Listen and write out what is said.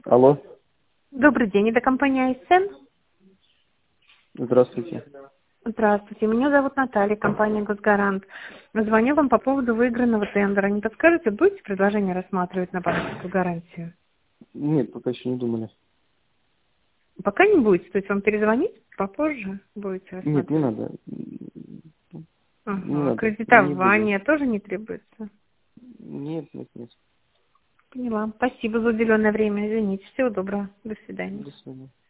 Алло, Добрый день, это компания ISN. здравствуйте. Здравствуйте, меня зовут Наталья, компания Госгарант. Звоню вам по поводу выигранного тендера. Не подскажете, будете предложение рассматривать на банковскую гарантию? Нет, пока еще не думали. Пока не будете, то есть вам перезвонить попозже будете Нет, не рассматривать? надо. Не Ага, надо. Не буду. кредитование тоже не требуется? Нет, нет, нет. Поняла. Спасибо за уделенное время, извините. Всего доброго. До свидания. До свидания.